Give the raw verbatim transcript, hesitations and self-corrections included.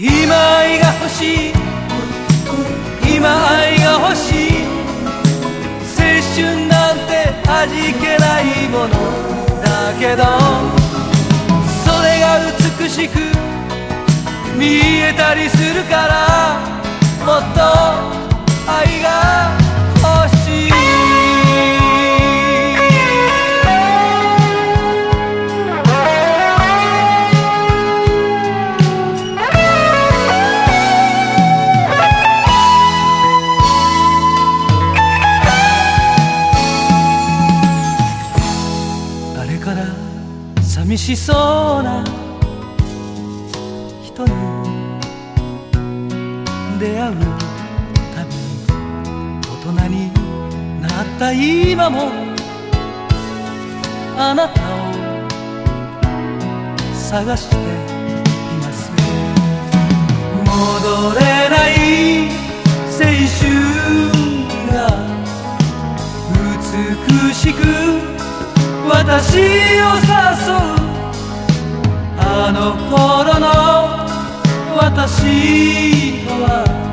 今愛が欲しい、今愛が欲しい、青春なんて味気ないものだけど、それが美しく見えたりするから、もっと愛が欲しい。寂しそうな人に出会うたびに、大人になった今もあなたを探しています。戻れない青春が美しく私を誘う、あの頃の私とは